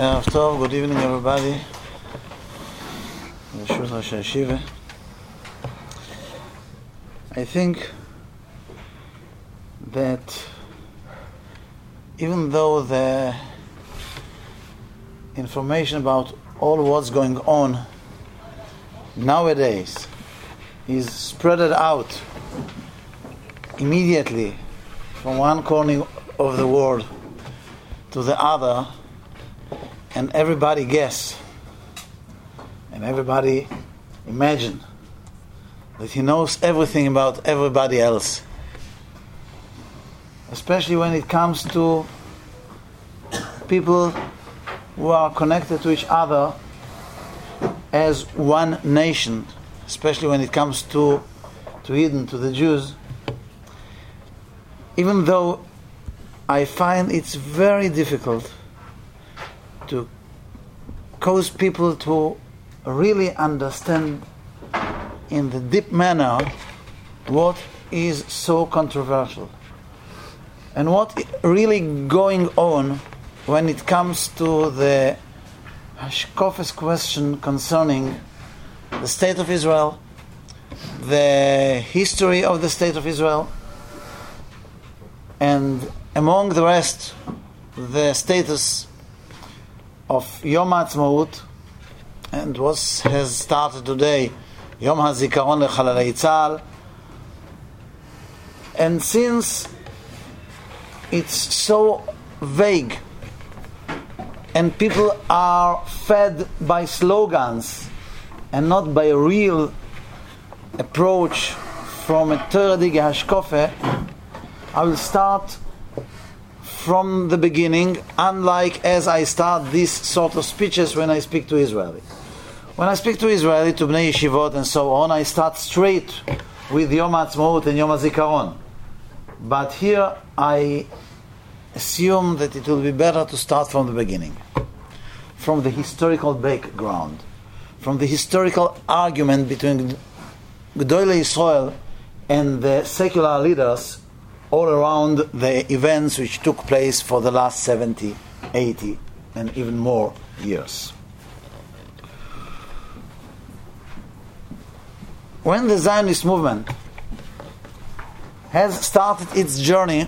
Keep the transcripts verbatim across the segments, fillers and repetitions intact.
Erev Tov, good evening everybody. Reshut Rosh Hashiva. I think that even though the information about all what's going on nowadays is spread out immediately from one corner of the world to the other, and everybody guess and everybody imagine that he knows everything about everybody else, especially when it comes to people who are connected to each other as one nation, especially when it comes to to Eden, to the Jews. Even though I find it's very difficult to cause people to really understand in the deep manner what is so controversial and what really going on when it comes to the Hashkofes question concerning the state of Israel, the history of the state of Israel, and among the rest, the status of Yom HaAtzmaut, and was has started today, Yom HaZikaron LeChalalei Tzahal. And since it's so vague and people are fed by slogans and not by a real approach from a Toradige Hashkofe, I will start from the beginning, unlike as I start these sort of speeches when I speak to Israeli. When I speak to Israeli, to Bnei Yeshivot and so on, I start straight with Yom HaAtzmaut and Yom HaZikaron. But here I assume that it will be better to start from the beginning, from the historical background, from the historical argument between Gedolei Yisrael and the secular leaders all around the events which took place for the last seventy, eighty, and even more years. When the Zionist movement has started its journey,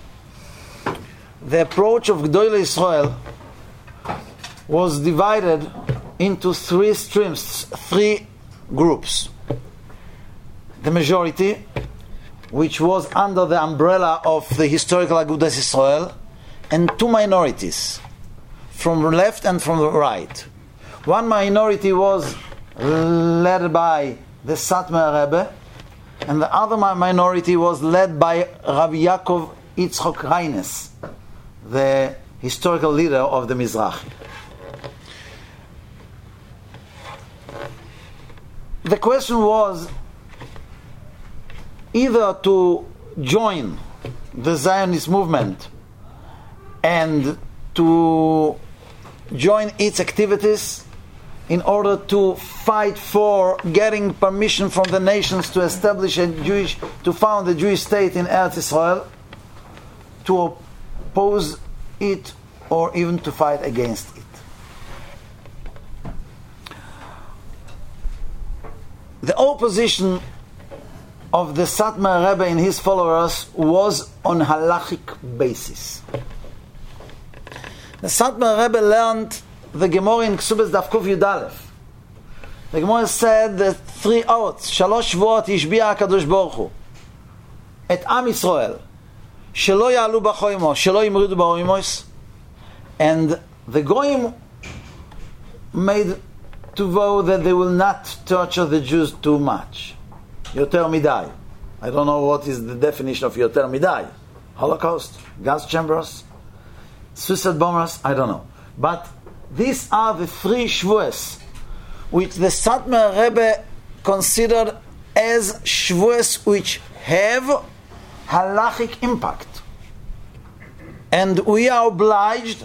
the approach of Gedolei Yisrael was divided into three streams, three groups. The majority, which was under the umbrella of the historical Agudas Yisrael, and two minorities, from the left and from the right. One minority was led by the Satmar Rebbe, and the other minority was led by Rabbi Yaakov Yitzchok Reines, the historical leader of the Mizrahi. The question was either to join the Zionist movement and to join its activities in order to fight for getting permission from the nations to establish a Jewish, to found a Jewish state in Eretz Israel, to oppose it, or even to fight against it. The opposition of the Satmar Rebbe and his followers was on halachic basis. The Satmar Rebbe learned the Gemara in Ksubas Daf Kuf Yud Aleph. The Gemara said the three oaths, Shalosh Shvuot Yishbi'a HaKadosh Baruch Hu et Am Yisrael, Shelo Ya'alu B'choimo, Shelo Yimridu Ba'oimos, and the Goyim made to vow that they will not torture the Jews too much. Yoter Midai. I don't know what is the definition of Yoter Midai. Holocaust, gas chambers, suicide bombers, I don't know. But these are the three shvuos which the Satmar Rebbe considered as shvuos which have halachic impact. And we are obliged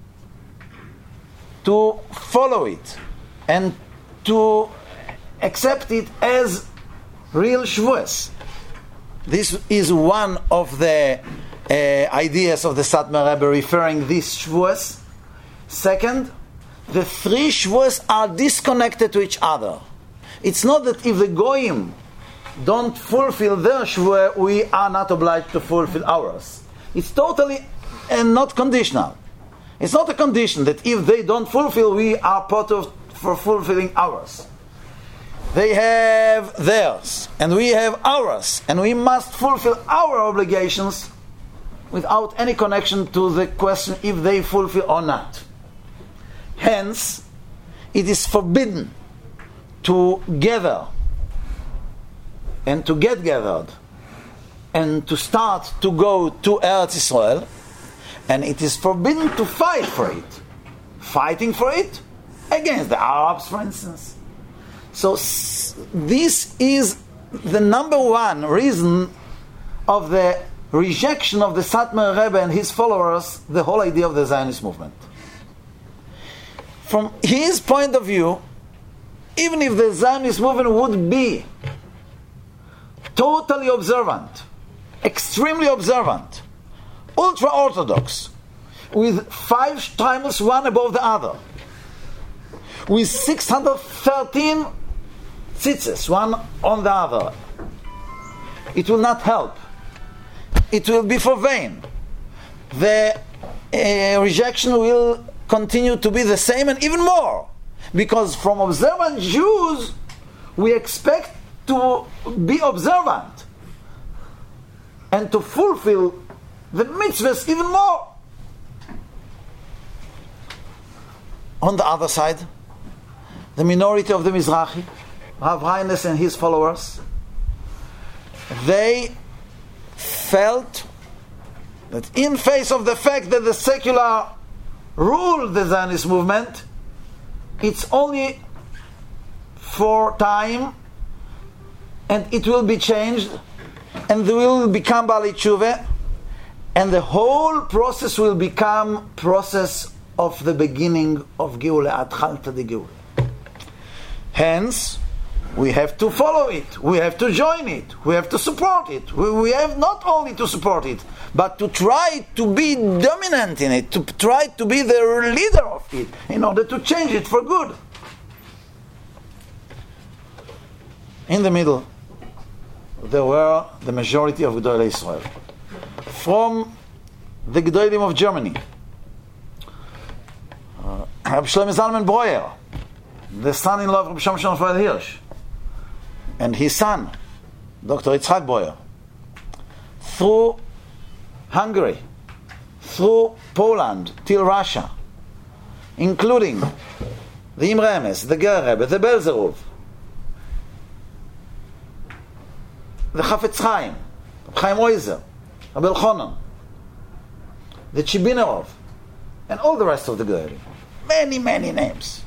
to follow it and to accept it as real shvuos. This is one of the uh, ideas of the Satmar Rebbe referring these shvuos. Second, the three Shavuos are disconnected to each other. It's not that if the Goyim don't fulfill their Shavuot, we are not obliged to fulfill ours. It's totally and not conditional. It's not a condition that if they don't fulfill, we are part of for fulfilling ours. They have theirs, and we have ours, and we must fulfill our obligations without any connection to the question if they fulfill or not. Hence, it is forbidden to gather and to get gathered and to start to go to Eretz Israel, and it is forbidden to fight for it. Fighting for it against the Arabs, for instance. So s- this is the number one reason of the rejection of the Satmar Rebbe and his followers, the whole idea of the Zionist movement. From his point of view, even if the Zionist movement would be totally observant, extremely observant, ultra-orthodox, with five shtreimels one above the other, with six hundred thirteen tzitzis one on the other, it will not help. It will be for vain. The uh, rejection will continue to be the same and even more, because from observant Jews we expect to be observant and to fulfill the mitzvahs even more. On the other side, the minority of the Mizrahi, Rav Reines and his followers, they felt that in face of the fact that the secular rule the Zionist movement, it's only for time and it will be changed and they will become Baalei Tshuva and the whole process will become process of the beginning of Geula, Atchalta de Geula. Hence, we have to follow it, we have to join it, we have to support it. We, we have not only to support it, but to try to be dominant in it, to try to be the leader of it, in order to change it for good. In the middle, there were the majority of Gedolei Israel. From the Gedolim of Germany, uh, Rabbi Shlomo Zalman Breuer, the son-in-law of Rabbi Shimshon Raphael Hirsch, and his son, Doctor Yitzhak Breuer, through Hungary, through Poland, till Russia, including the Imre Emes, the Ger Rebbe, the Belzerov, the Chafetz Chaim, Chaim Oizer, Rabbi Elchanan, the Chibinerov, and all the rest of the Gerim. Many, many names.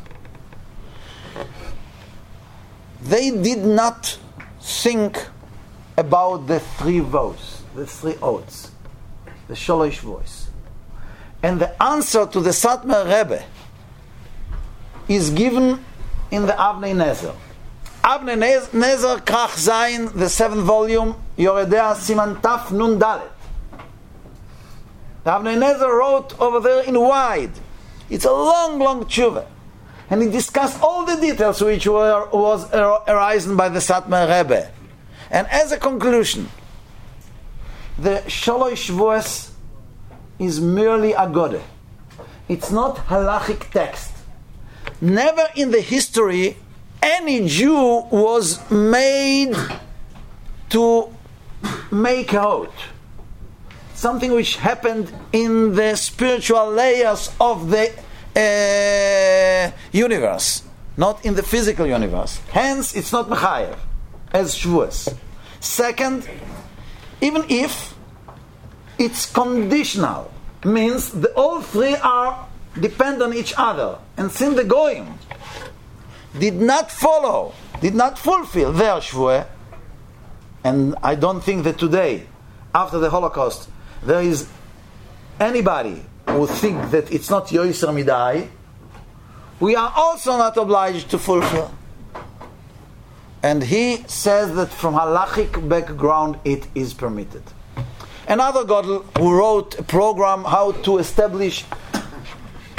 They did not think about the three vows, the three oaths, the Sholosh voice. And the answer to the Satmar Rebbe is given in the Avnei Nezer. Avnei Nezer, Krach Zayin, the seventh volume, Yoredea Siman Taf Nun Dalet. The Avnei Nezer wrote over there in wide. It's a long, long tshuva. And he discussed all the details which were was arisen by the Satmar Rebbe. And as a conclusion, the Sholosh Shavuos is merely Agoda. It's not halachic text. Never in the history any Jew was made to make out something which happened in the spiritual layers of the uh, universe, not in the physical universe. Hence, it's not mechayev as Shavuos. Second, even if it's conditional, means the all three are depend on each other, and since the Goyim did not follow, did not fulfill their Shavuot, and I don't think that today, after the Holocaust, there is anybody who think that it's not Yoiser Midai, we are also not obliged to fulfill. And he says that from halachic background it is permitted. Another Gadol who wrote a program how to establish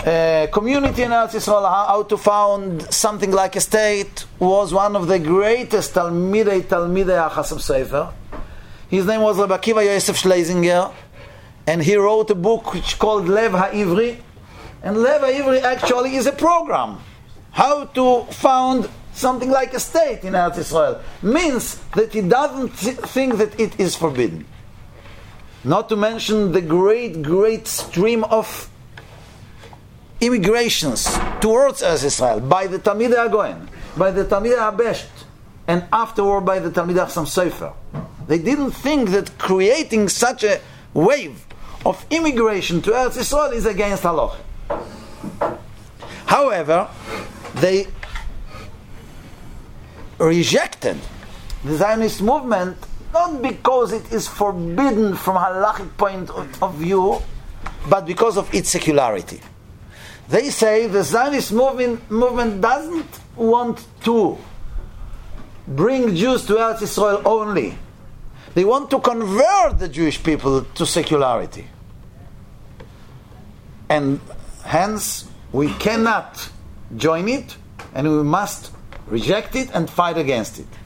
uh, community in Eretz Yisrael, how, how to found something like a state, was one of the greatest Talmidei Talmidei HaChasam Sofer. His name was Rabbi Akiva Yosef Schlesinger, and he wrote a book which called Lev HaIvri. And Lev HaIvri actually is a program how to found something like a state in Eretz Yisrael. Means that he doesn't th- think that it is forbidden. Not to mention the great, great stream of immigrations towards Eretz Yisrael by the Talmidei HaGoyen, by the Talmidei HaBesht, and afterward by the Talmidei HaChasam Sofer. They didn't think that creating such a wave of immigration to Eretz Yisrael is against halakha. However, they rejected the Zionist movement not because it is forbidden from halachic point of view, but because of its secularity. They say the Zionist movement, movement doesn't want to bring Jews to Eretz Yisrael only. They want to convert the Jewish people to secularity. And hence, we cannot join it, and we must reject it and fight against it.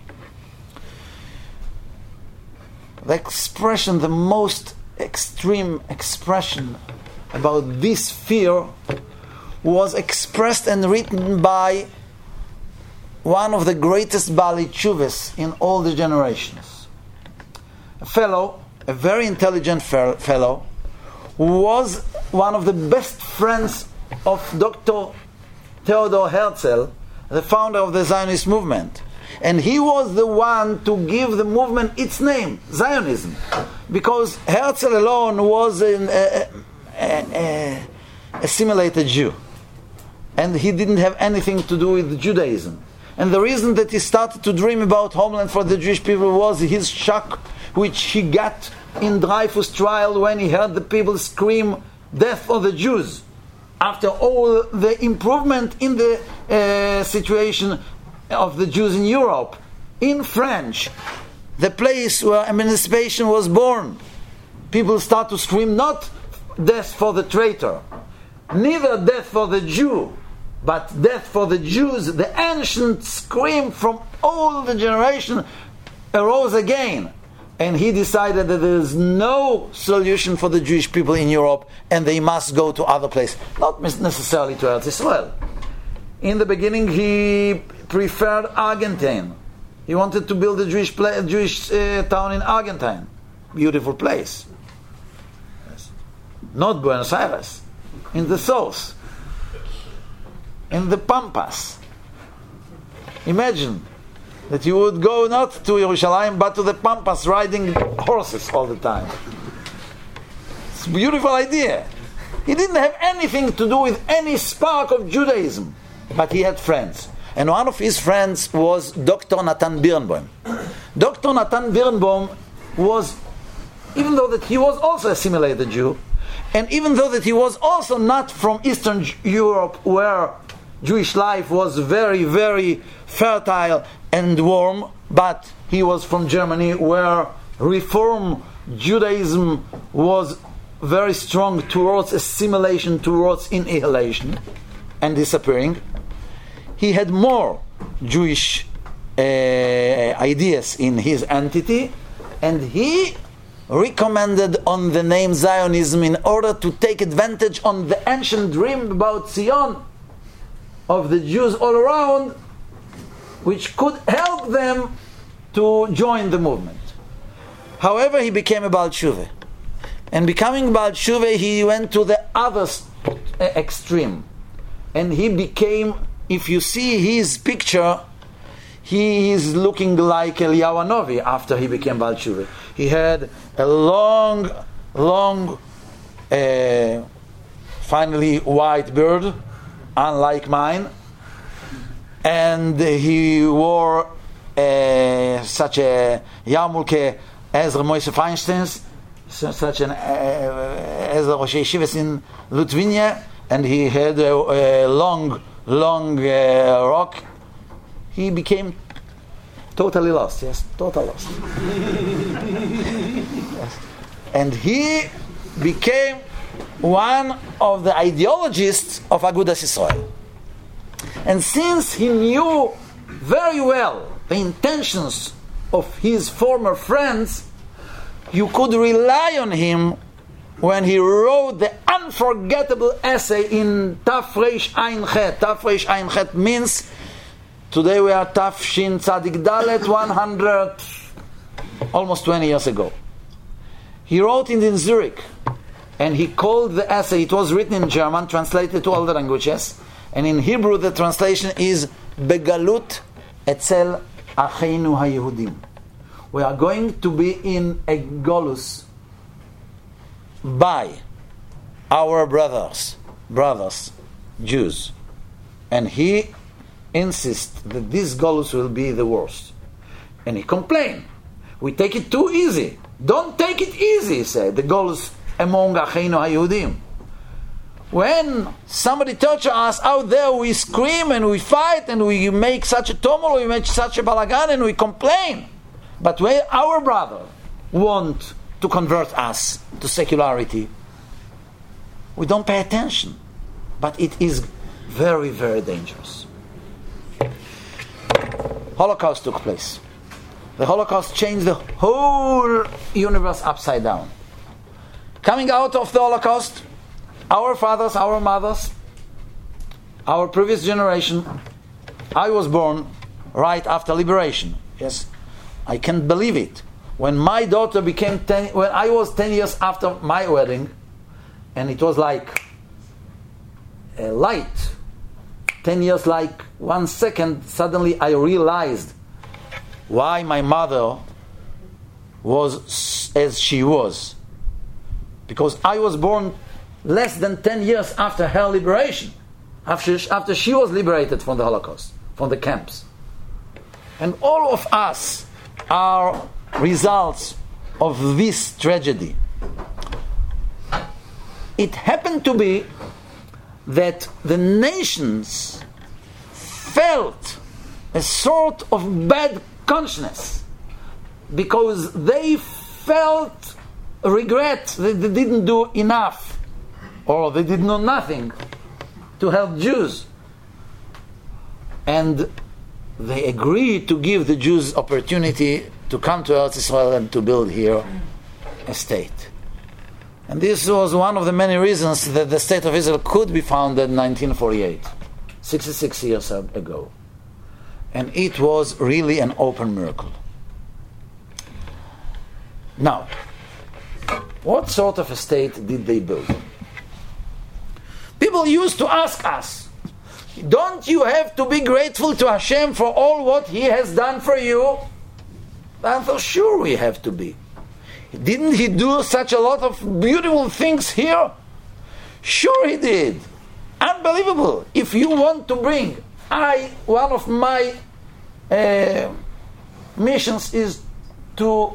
The expression, the most extreme expression about this fear was expressed and written by one of the greatest Baalei Tshuvas in all the generations. A fellow, a very intelligent fellow, who was one of the best friends of Doctor Theodor Herzl, the founder of the Zionist movement. And he was the one to give the movement its name, Zionism. Because Herzl alone was an uh, uh, uh, assimilated Jew. And he didn't have anything to do with Judaism. And the reason that he started to dream about homeland for the Jewish people was his shock which he got in Dreyfus trial when he heard the people scream, "Death for the Jews!" After all the improvement in the uh, situation of the Jews in Europe, in French, the place where emancipation was born, people start to scream not death for the traitor, neither death for the Jew, but death for the Jews. The ancient scream from all the generation arose again. And he decided that there is no solution for the Jewish people in Europe, and they must go to other places, not necessarily to Eretz Yisrael. In the beginning, he preferred Argentine. He wanted to build a Jewish pla- Jewish uh, town in Argentine, beautiful place. Yes. Not Buenos Aires, in the south, in the Pampas. Imagine that you would go not to Yerushalayim but to the Pampas riding horses all the time. It's a beautiful idea. He didn't have anything to do with any spark of Judaism, but he had friends. And one of his friends was Doctor Natan Birnbaum. Doctor Natan Birnbaum was, even though that he was also assimilated Jew, and even though that he was also not from Eastern Europe where Jewish life was very, very fertile and warm, but he was from Germany where Reform Judaism was very strong towards assimilation, towards annihilation and disappearing. He had more Jewish uh, ideas in his entity, and he recommended on the name Zionism in order to take advantage on the ancient dream about Zion of the Jews all around, which could help them to join the movement. However, he became a Baal Tshuva. And becoming Baal Tshuva, he went to the other extreme. And he became, if you see his picture, he is looking like Eliyahu Hanavi after he became Baal Tshuva. He had a long, long, uh, finally white beard, unlike mine, and he wore uh, such a yarmulke as Moshe Feinstein's, such an uh, as Rosh Yeshivas in Lithuania, and he had a, a long, long uh, rock. He became totally lost, yes, total lost. Yes. And he became one of the ideologists of Agudas Yisrael. And since he knew very well the intentions of his former friends, you could rely on him when he wrote the unforgettable essay in Tafresh Ein Chet. Tafresh Ein Chet means, today we are Tafshin Tzadik Dalet, one hundred, almost twenty years ago. He wrote it in Zurich, and he called the essay, it was written in German, translated to all the languages, and in Hebrew the translation is Begalut Etzel Acheinu HaYehudim. We are going to be in a Golus by our brothers, brothers, Jews. And he insists that this Golus will be the worst. And he complained, we take it too easy. Don't take it easy, he said, the Golus among Acheinu HaYehudim. When somebody touches us out there, we scream and we fight and we make such a tumult, we make such a balagan and we complain. But when our brother want to convert us to secularity, we don't pay attention. But it is very, very dangerous. Holocaust took place. The Holocaust changed the whole universe upside down. Coming out of the Holocaust, our fathers, our mothers, our previous generation, I was born right after liberation. Yes, I can't believe it. When my daughter became ten, when I was ten years after my wedding, and it was like a light, ten years like one second, suddenly I realized why my mother was as she was. Because I was born less than ten years after her liberation, after, after she was liberated from the Holocaust, from the camps. And all of us are results of this tragedy. It happened to be that the nations felt a sort of bad conscience because they felt regret that they didn't do enough, or they did know nothing to help Jews. And they agreed to give the Jews opportunity to come to Eretz Israel and to build here a state. And this was one of the many reasons that the state of Israel could be founded in nineteen forty-eight, sixty-six years ago. And it was really an open miracle. Now, what sort of a state did they build? People used to ask us, don't you have to be grateful to Hashem for all what He has done for you? And for sure we have to be. Didn't He do such a lot of beautiful things here? Sure He did. Unbelievable. If you want to bring, I, one of my uh, missions is to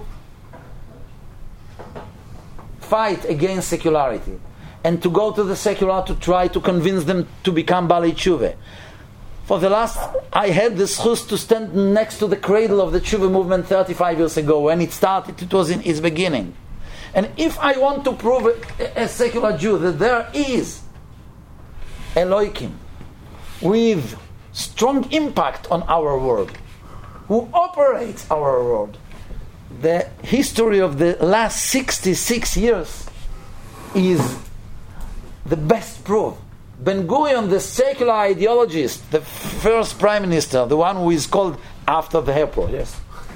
fight against secularity and to go to the secular to try to convince them to become Balei Tshuva. For the last, I had the zchus to stand next to the cradle of the Tshuva movement thirty-five years ago. When it started, it was in its beginning. And if I want to prove a, a secular Jew that there is Elohim with strong impact on our world, who operates our world, the history of the last sixty-six years is the best proof. Ben Gurion, the secular ideologist, the first prime minister, the one who is called after the airport, yes.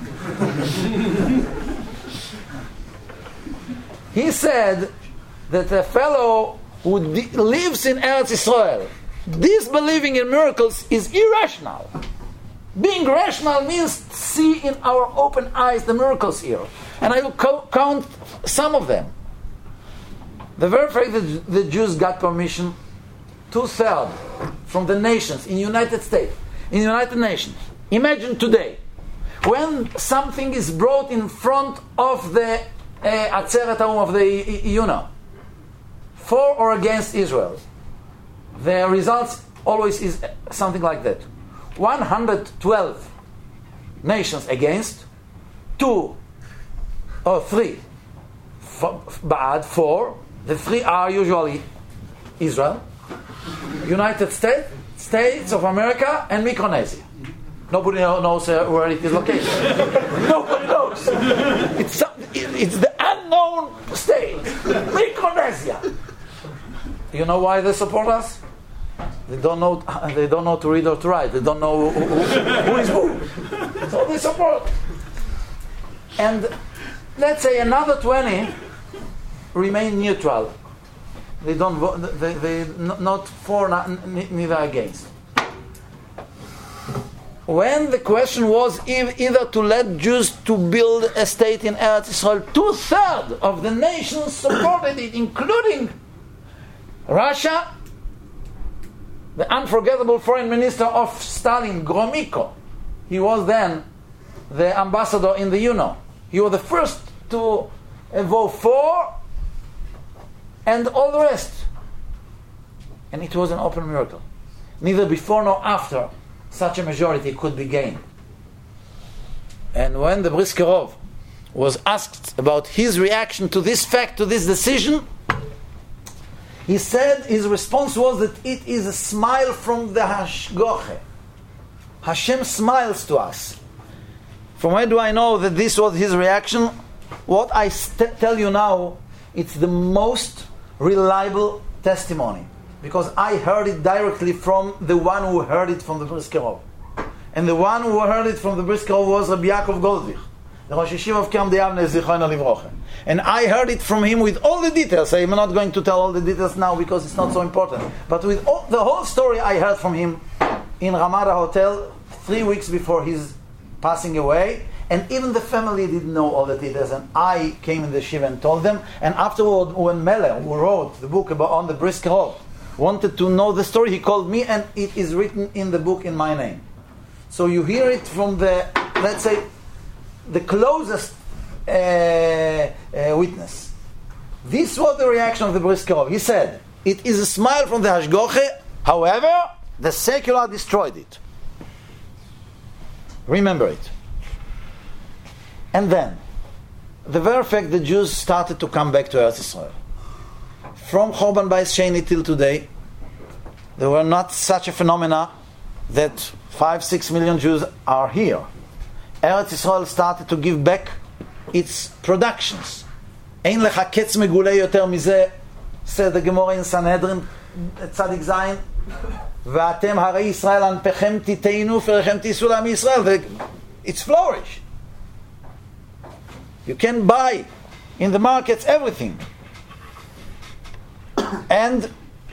He said that a fellow who de- lives in Eretz Israel, disbelieving in miracles is irrational. Being rational means see in our open eyes the miracles here. And I will co- count some of them. The very fact that the Jews got permission, two-thirds from the nations in United States, in United Nations. Imagine today, when something is brought in front of the uh, Atzeret Ha'um of the U N O, for or against Israel, the results always is something like that. one hundred twelve nations against, two or three bad, four, The three are usually Israel, United States, States of America, and Micronesia. Nobody knows uh, where it is located. Nobody knows. It's, it's the unknown state, Micronesia. You know why they support us? They don't know. They don't know to read or to write. They don't know who, who, who is who. So they support. And let's say another twenty remain neutral. They don't vote. They, they not for, not, neither against. When the question was either to let Jews to build a state in Eretz Israel, two-thirds of the nations supported it, including Russia, the unforgettable foreign minister of Stalin, Gromyko. He was then the ambassador in the U N O. He was the first to vote for, and all the rest. And it was an open miracle. Neither before nor after such a majority could be gained. And when the Brisker Rov was asked about his reaction to this fact, to this decision, he said his response was that it is a smile from the Hashgoche. Hashem smiles to us. From where do I know that this was his reaction? What I st- tell you now, it's the most reliable testimony. Because I heard it directly from the one who heard it from the Brisker Rov. And the one who heard it from the Brisker Rov was Rabbi Yaakov Goldvich, the Rosh Yeshiva of Kerem D'Yavne, Zichrono Livrocha. And I heard it from him with all the details. I'm not going to tell all the details now because it's not so important. But with all, the whole story I heard from him in Ramada Hotel three weeks before his passing away. And even the family didn't know all the details. And I came in the Shiva and told them. And afterward, when Meller, who wrote the book about on the Brisker Rov, wanted to know the story, he called me, and it is written in the book in my name. So you hear it from the, let's say, the closest uh, uh, witness. This was the reaction of the Brisker Rov. He said, it is a smile from the Hashgoche, however, the secular destroyed it. Remember it. And then, the very fact the Jews started to come back to Eretz Israel. From Chorban Bayis Sheni till today, there were not such a phenomena that five, six million Jews are here. Eretz Israel started to give back its productions. Ein lecha ketz megulei yoter mize, said the Gemara in Sanhedrin, Tzadik Zayin, ve'atem harei Yisrael anpechem titeinu ferechem tisu l'am Yisrael. It's flourish. You can buy in the markets everything. And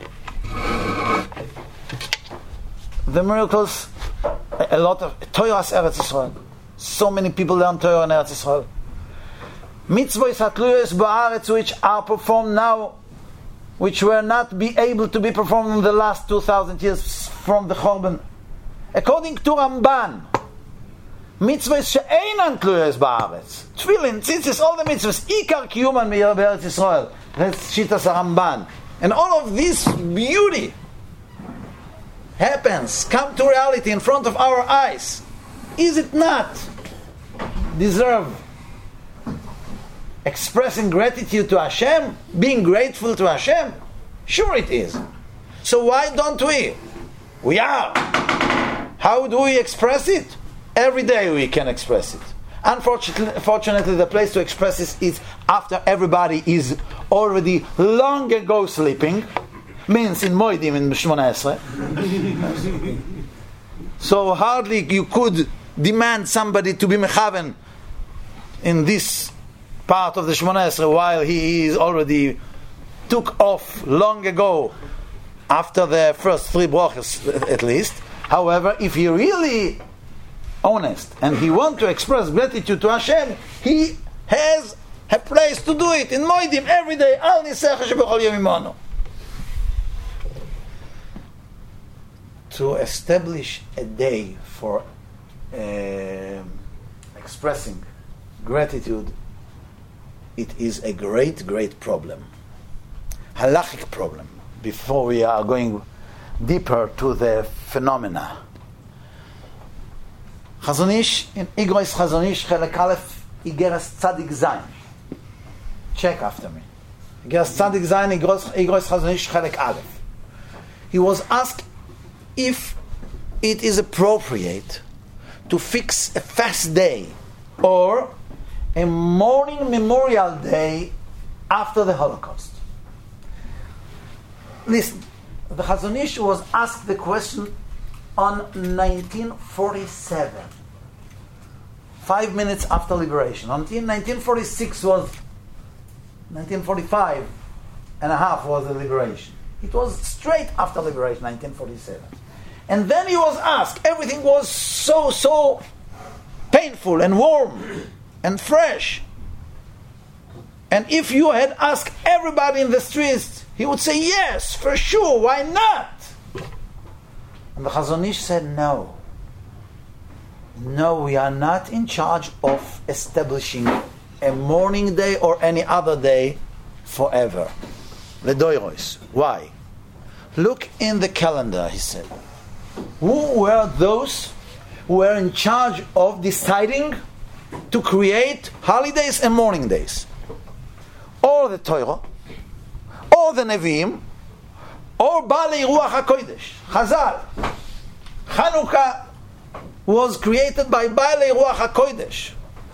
the miracles, a lot of Toras Eretz Yisrael. So many people learn Torah in Eretz Yisrael. Mitzvot hatluyos ba'aretz which are performed now, which were not be able to be performed in the last two thousand years from the Chorban. According to Ramban, mitzvot she'einan tluyos ba'aretz, tefillin, tzitzis, all the mitzvahs, ikar kiyuman be'eretz Yisrael. That's Shitas Ramban. And all of this beauty happens, come to reality in front of our eyes. Is it not deserve expressing gratitude to Hashem, being grateful to Hashem? Sure it is. So why don't we? We are. How do we express it? Every day we can express it. Unfortunately, fortunately, the place to express this is after everybody is already long ago sleeping, means in Moedim in Shmona Esrei. So hardly you could demand somebody to be mechaven in this part of the Shmona Esrei while he is already took off long ago after the first three brachos at least. However, if he really honest and he wants to express gratitude to Hashem, he has a place to do it in Moedim every day. Al nisecha shebechol yom imonu. To establish a day for uh, expressing gratitude, it is a great, great problem. Halachic problem. Before we are going deeper to the phenomena. Chazon Ish, in Igrois Chazon Ish, Chelek Aleph, Igeres Tzadik Zayin. Check after me. Gas Tzadik Zayin Igros Chazon Ish Chelek Aleph. He was asked if it is appropriate to fix a fast day or a mourning memorial day after the Holocaust. Listen, the Chazon Ish was asked the question on nineteen forty-seven, five minutes after liberation. Until nineteen forty-six was, nineteen forty-five and a half was the liberation. It was straight after liberation, nineteen forty-seven. And then he was asked, everything was so, so painful and warm and fresh. And if you had asked everybody in the streets, he would say, yes, for sure, why not? And the Chazon Ish said, no. No, we are not in charge of establishing a mourning day or any other day forever. Ledoiros. Why? Look in the calendar, he said. Who were those who were in charge of deciding to create holidays and mourning days? Or the Torah, or the Nevi'im, or Baalei Ruach HaKodesh, Chazal. Chanukah was created by Baalei Ruach HaKodesh.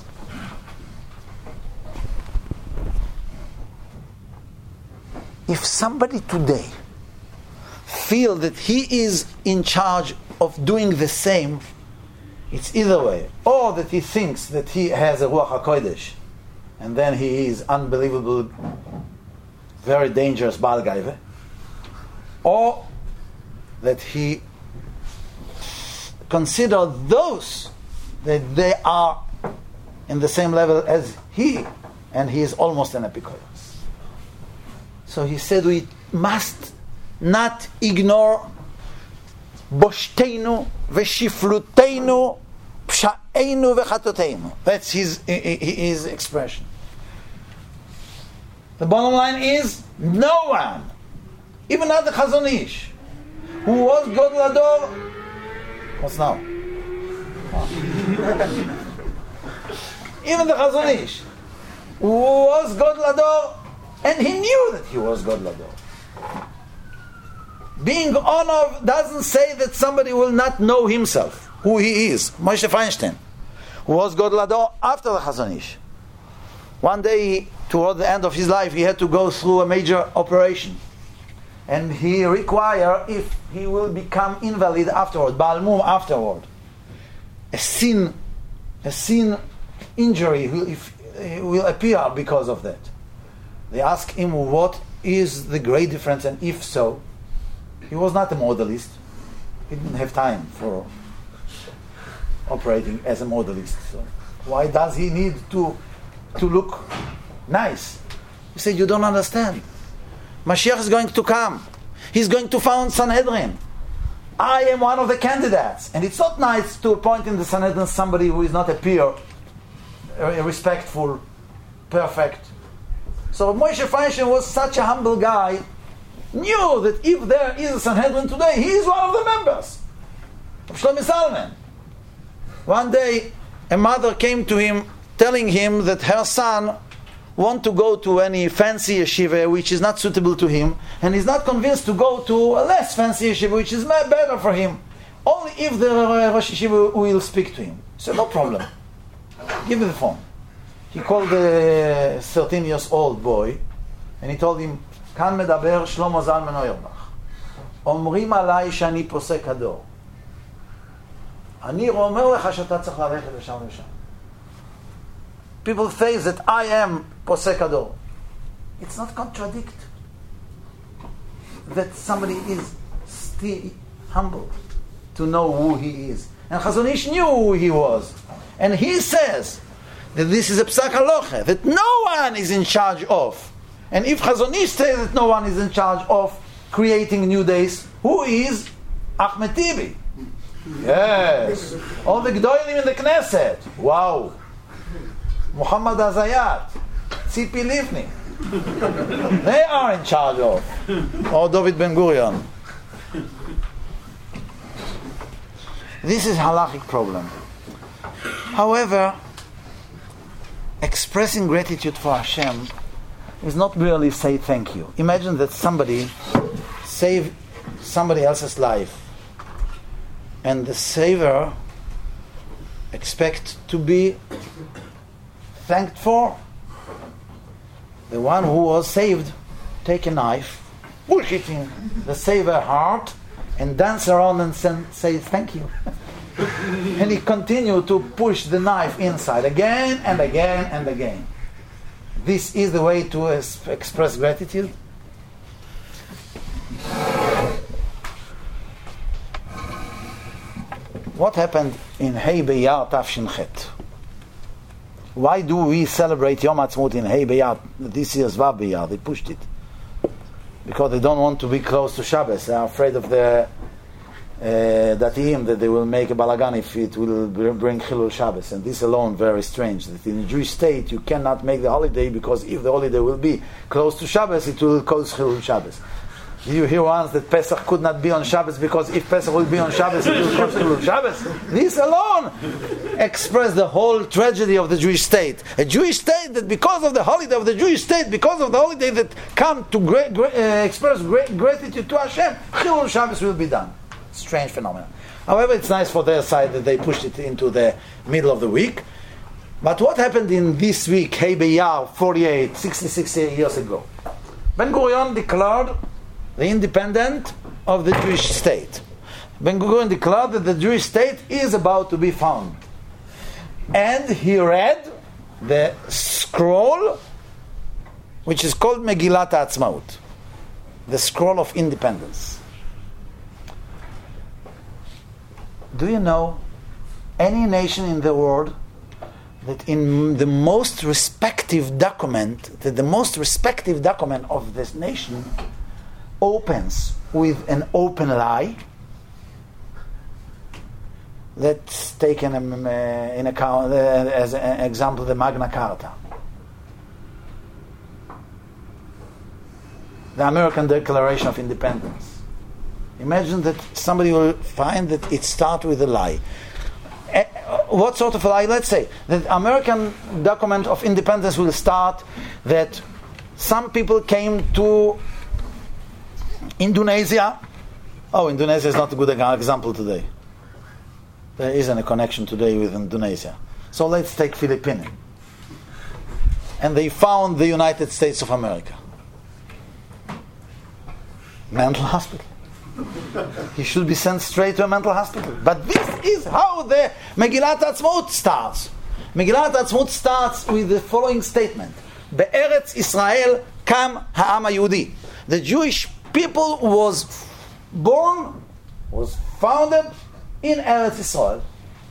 If somebody today feel that he is in charge of doing the same, it's either way. Or that he thinks that he has a Ruach HaKodesh, and then he is unbelievable, very dangerous Baal Gaiva. Or that he consider those that they are in the same level as he, and he is almost an Epicurus. So he said we must not ignore Boshteinu v'shifluteinu psha'einu v'chatoteinu. That's his, his expression. The bottom line is, no one, even not the Chazon Ish, who was Godel Hador. What's now? Oh. Even the Chazon Ish, who was Godel Hador, and he knew that he was Godel Hador. Being honored doesn't say that somebody will not know himself, who he is. Moshe Feinstein, who was Godel Hador after the Chazon Ish. One day, toward the end of his life, he had to go through a major operation. And he required, if he will become invalid afterward, Baal Mum afterward, a sin, a sin injury will, if, will appear because of that. They asked him what is the great difference, and if so, he was not a modelist. He didn't have time for operating as a modelist. So why does he need to to look nice? He said, you don't understand. Mashiach is going to come. He's going to found Sanhedrin. I am one of the candidates. And it's not nice to appoint in the Sanhedrin somebody who is not a peer, a respectful, perfect. So Moshe Feinstein was such a humble guy, knew that if there is a Sanhedrin today, he is one of the members of Shlomi Zalman. One day, a mother came to him telling him that her son wants to go to any fancy yeshiva which is not suitable to him, and he's not convinced to go to a less fancy yeshiva which is better for him, only if the Rosh Yeshiva will speak to him. So no problem. Give me the phone. He called the thirteen years old boy, and he told him, כאן מדבר שלמה זלמן אוירבך. אומרים עליי שאני פוסק הדור. אני אומר לך שאתה צריך ללכת לשם ושם. People say that I am posek hador. It's not contradict that somebody is still humble to know who he is. And Chazon Ish knew who he was. And he says that this is a psak halacha, that no one is in charge of. And if Chazon Ish says that no one is in charge of creating new days, who is? Ahmed Tibi. Yes. All the Gdolim in the Knesset. Wow. Muhammad Azayat. Tzipi Livni. They are in charge of. Or David Ben Gurion. This is a halachic problem. However, expressing gratitude for Hashem is not merely say thank you. Imagine that somebody saved somebody else's life, and the saver expect to be thanked for. The one who was saved take a knife, push it in the saver heart, and dance around and say thank you. And he continued to push the knife inside again and again and again. This is the way to es- express gratitude. What happened in Hei B'Iyar Tafshin Chet? Why do we celebrate Yom Ha'atzmaut in Hei B'Iyar? This year's Vav B'Iyar, they pushed it. Because they don't want to be close to Shabbos. They are afraid of the uh, Datiim, that they will make a balagan if it will bring Chilul Shabbos. And this alone, very strange, that in a Jewish state you cannot make the holiday, because if the holiday will be close to Shabbos, it will cause Chilul Shabbos. Did you hear once that Pesach could not be on Shabbos because if Pesach will be on Shabbos, it will cause Chilul Shabbos? This alone expressed the whole tragedy of the Jewish state. A Jewish state that because of the holiday of the Jewish state, because of the holiday that come to gra- gra- uh, express great gratitude to Hashem, Chilul Shabbos will be done. Strange phenomenon. However, it's nice for their side that they pushed it into the middle of the week. But what happened in this week, Hei B'Iyar, forty-eight, sixty-six years ago? Ben Gurion declared the independence of the Jewish state. Ben Gurion declared that the Jewish state is about to be found. And he read the scroll which is called Megillat HaAtzmaut, the scroll of independence. Do you know any nation in the world that in the most respective document, that the most respective document of this nation opens with an open lie? Let's take an, um, uh, in account uh, as an example the Magna Carta, the American Declaration of Independence. Imagine that somebody will find that it starts with a lie. Uh, what sort of a lie? Let's say the American document of independence will start that some people came to Indonesia. Oh, Indonesia is not a good example today. There isn't a connection today with Indonesia. So let's take Philippines. And they found the United States of America. Mental hospital. He should be sent straight to a mental hospital. But this is how the Megillat HaAtzmaut starts. Megillat HaAtzmaut starts with the following statement. Be'eretz Israel kam ha'am ha'yehudi. The Jewish people was born, was founded in Eretz Israel.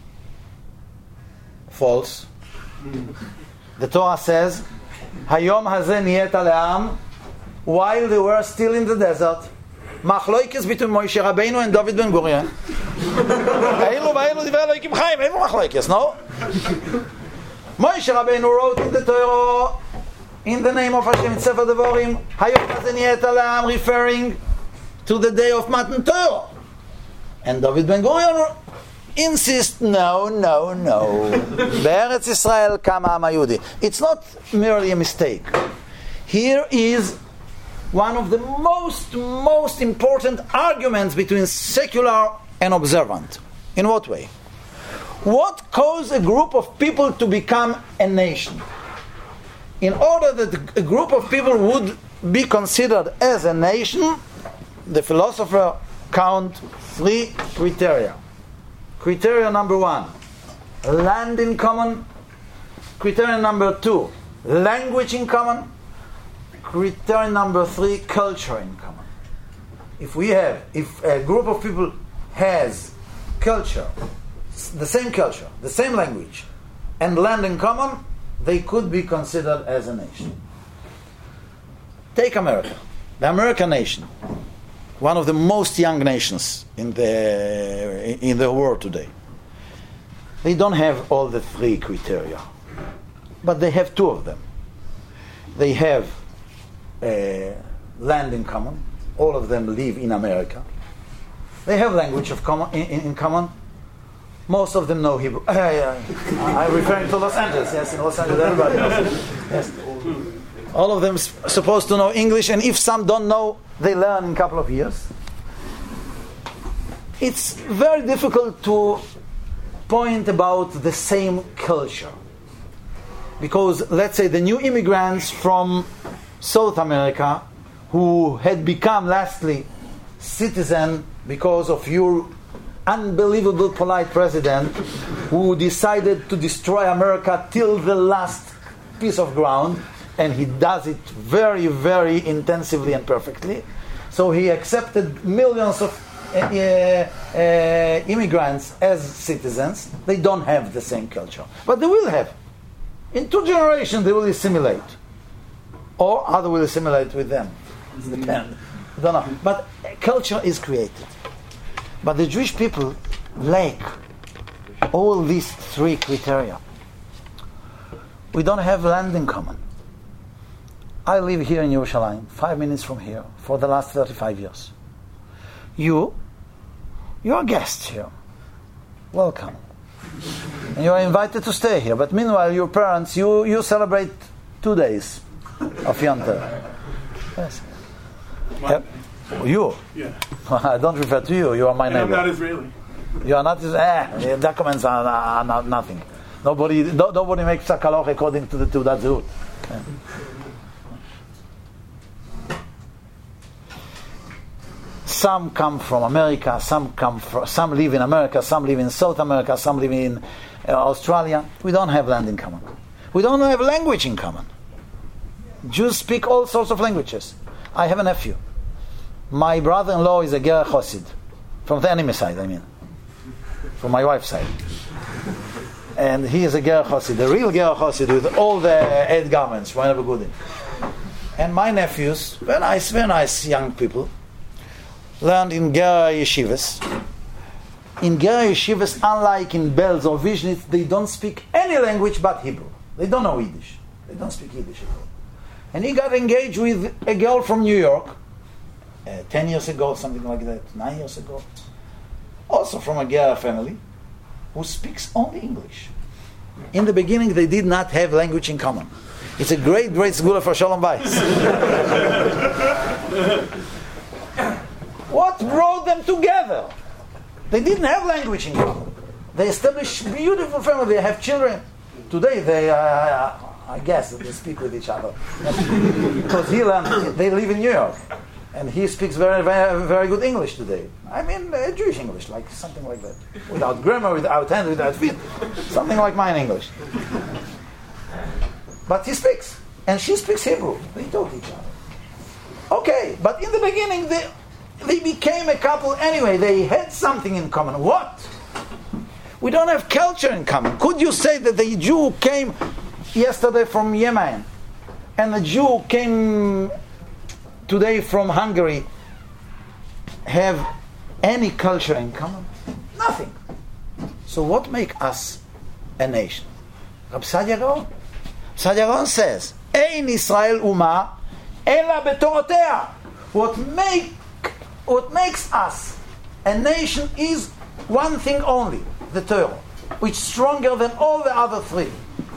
False. The Torah says, Hayom hazeh niyeta le'am, while they were still in the desert. Machloikes between Moshe Rabbeinu and David Ben Gurion. Eilu v'eilu divrei Elokim Chaim. Eilu machloikes, no? Moshe Rabbeinu wrote in the Torah, in the name of Hashem, in Sefer Devarim, Hayom hazeh niyeta le'am, referring to the day of Matan Torah. And David Ben Gurion insists, no, no, no. Be'eretz Israel kam ha'am ha'yehudi. It's not merely a mistake. Here is one of the most, most important arguments between secular and observant. In what way? What caused a group of people to become a nation? In order that a group of people would be considered as a nation, the philosopher count three criteria. Criteria number one, land in common. Criteria number two, language in common. Criteria number three, culture in common. If we have, if a group of people has culture, the same culture, the same language, and land in common, they could be considered as a nation. Take America, the American nation, one of the most young nations in the in the world today. They don't have all the three criteria, but they have two of them. They have Uh, land in common. All of them live in America. They have language of common, in, in common. Most of them know Hebrew. Uh, yeah. I'm referring to Los Angeles. Yes, in Los Angeles everybody knows. Yes. All of them s- supposed to know English, and if some don't know, they learn in a couple of years. It's very difficult to point about the same culture. Because, let's say, the new immigrants from South America, who had become, lastly, citizen because of your unbelievable polite president, who decided to destroy America till the last piece of ground, and he does it very, very intensively and perfectly. So he accepted millions of uh, uh, immigrants as citizens. They don't have the same culture, but they will have. In two generations, they will assimilate, or other will assimilate with them. It depends. I don't know. But culture is created. But the Jewish people lack all these three criteria. We don't have land in common. I live here in Yerushalayim, five minutes from here, for the last thirty-five years. You, you're guests here. Welcome. And you are invited to stay here. But meanwhile, your parents, you, you celebrate two days of Yom Tov. Yes. My, you? Yeah. I don't refer to you. You are my and neighbor. I'm not Israeli. You are not Israeli. Eh, documents are, are not nothing. Nobody, no, nobody makes Sakaloch according to the Teudat Zehut. Yeah. Some come from America, some come from, some live in America, some live in South America, some live in uh, Australia. We don't have land in common. We don't have language in common. Jews speak all sorts of languages. I have a nephew. My brother-in-law is a Ger Chosid, from the enemy side, I mean, from my wife's side. And he is a Ger Chosid, the real Ger Chosid with all the eight garments, Shmoyne Begudim. And my nephews, very nice, very nice young people, learned in Ger Yeshivas. In Ger Yeshivas, unlike in Belz or Vishnitz, they don't speak any language but Hebrew. They don't know Yiddish. They don't speak Yiddish at all. And he got engaged with a girl from New York, uh, ten years ago, something like that, nine years ago, also from a Ger family, who speaks only English. In the beginning, they did not have language in common. It's a great, great segula for Shalom Bayis. What brought them together? They didn't have language in common. They established beautiful family. They have children. Today, they, uh, I guess, they speak with each other because he learned. They live in New York, and he speaks very, very, very good English today. I mean, uh, Jewish English, like something like that, without grammar, without hand, without feet, something like mine English. But he speaks, and she speaks Hebrew. They talk to each other. Okay, but in the beginning, they. They became a couple anyway. They had something in common. What? We don't have culture in common. Could you say that the Jew came yesterday from Yemen and the Jew came today from Hungary have any culture in common? Nothing. So what makes us a nation? Rab Sadia Gaon. Sadia Gaon says, Ein Israel Uma ela betorotea. What make What makes us a nation is one thing only, the Torah, which is stronger than all the other three.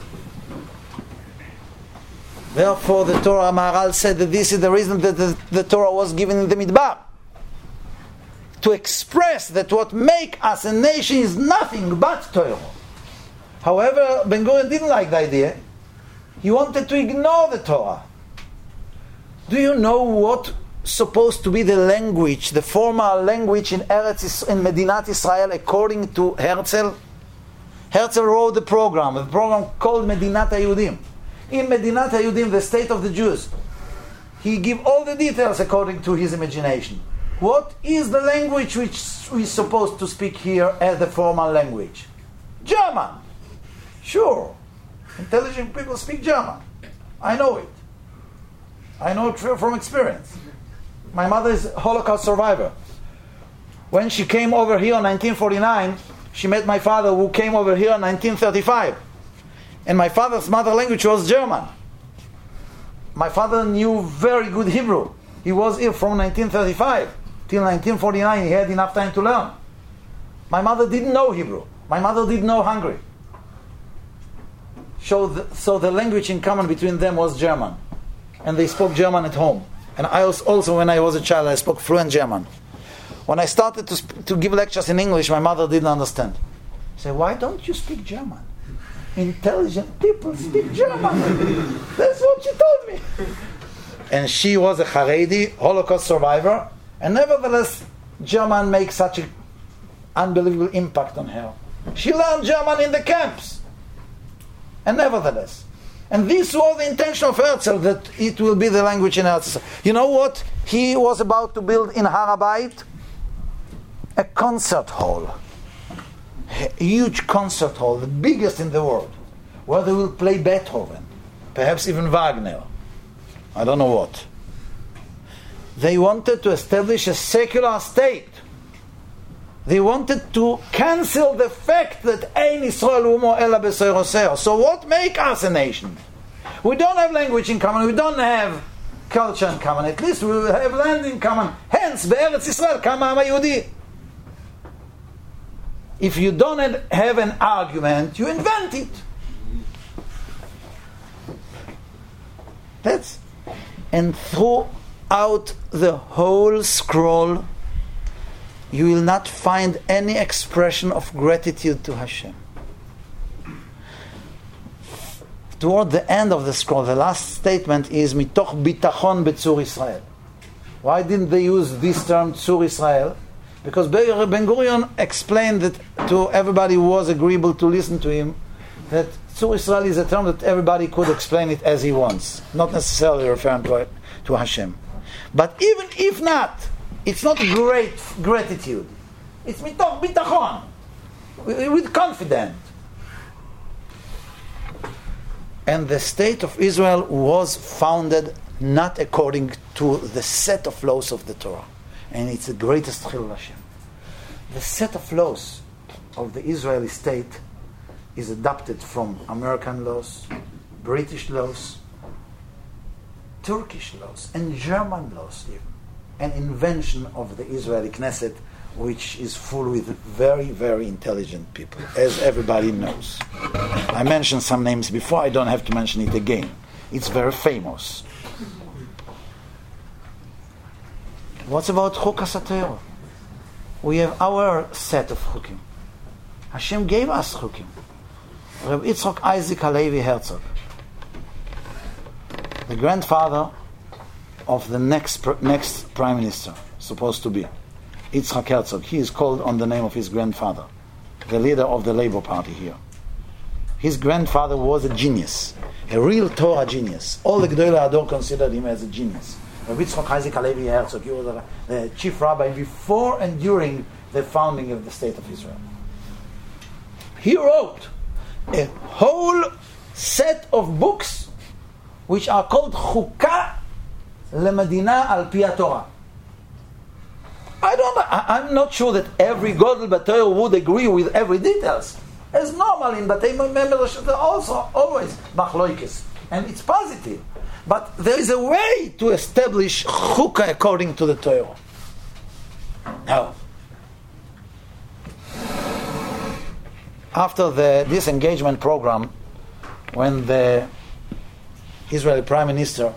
Therefore, the Torah, Maharal said that this is the reason that the, the Torah was given in the Midbar. To express that what makes us a nation is nothing but Torah. However, Ben Gurion didn't like the idea. He wanted to ignore the Torah. Do you know what supposed to be the language, the formal language in Eretz, in Medinat Israel, according to Herzl? Herzl wrote the program, a program called Medinat HaYehudim. In Medinat HaYehudim, the state of the Jews, he gave all the details according to his imagination. What is the language which we supposed to speak here as the formal language? German. Sure. Intelligent people speak German. I know it. I know it from experience. My mother is a Holocaust survivor. When she came over here in nineteen forty-nine, she met my father who came over here in nineteen thirty-five. And my father's mother language was German. My father knew very good Hebrew. He was here from nineteen thirty-five till nineteen forty-nine. He had enough time to learn. My mother didn't know Hebrew. My mother didn't know Hungary. So the, so the language in common between them was German. and they spoke German at home. And I was also, when I was a child, I spoke fluent German. When I started to sp- to give lectures in English, my mother didn't understand. She said, why don't you speak German? Intelligent people speak German. That's what she told me. And she was a Haredi, Holocaust survivor, and nevertheless, German makes such an unbelievable impact on her. She learned German in the camps. And nevertheless. And this was the intention of Herzl, that it will be the language in Eretz Yisrael. You know what? He was about to build in Har HaBayit a concert hall. A huge concert hall, the biggest in the world, where they will play Beethoven, perhaps even Wagner. I don't know what. They wanted to establish a secular state. They wanted to cancel the fact that Ein Yisrael Umo Ela B'Seiroseo. So what make us a nation? We don't have language in common. We don't have culture in common. At least we will have land in common. Hence, Be'eretz Yisrael Kama Am HaYehudi. If you don't have an argument, you invent it. That's and throughout the whole scroll, you will not find any expression of gratitude to Hashem. Toward the end of the scroll, the last statement is Mitoch bitachon betzur Israel. Why didn't they use this term Tzur Israel? Because Ben Gurion explained that to everybody who was agreeable to listen to him, that Tzur Israel is a term that everybody could explain it as he wants, not necessarily referring to, to Hashem. But even if not, it's not great gratitude. It's mitoch bitachon, with confidence. And the state of Israel was founded not according to the set of laws of the Torah. And it's the greatest chilul Hashem. The set of laws of the Israeli state is adapted from American laws, British laws, Turkish laws, and German laws even. An invention of the Israeli Knesset, which is full with very, very intelligent people, as everybody knows. I mentioned some names before, I don't have to mention it again. It's very famous. What's about Chukas HaTorah? We have our set of Chukim. Hashem gave us Chukim. Reb Yitzchok Isaac Halevi Herzog, the grandfather of the next next prime minister, supposed to be Yitzchak Herzog. He is called on the name of his grandfather, the leader of the Labour Party here. His grandfather was a genius, a real Torah genius. All the Gdolei Hador considered him as a genius. Rabbi Yitzchak Isaac Halevi Herzog, he was the, the chief rabbi before and during the founding of the State of Israel. He wrote a whole set of books which are called Chukah LeMedina Al Pi HaTorah. I don't. I, I'm not sure that every Godel B'Torah would agree with every details. As normal in Batei members, there are also always machloikes, and it's positive. But there is a way to establish chukah according to the Torah. Now, after the disengagement program, when the Israeli Prime Minister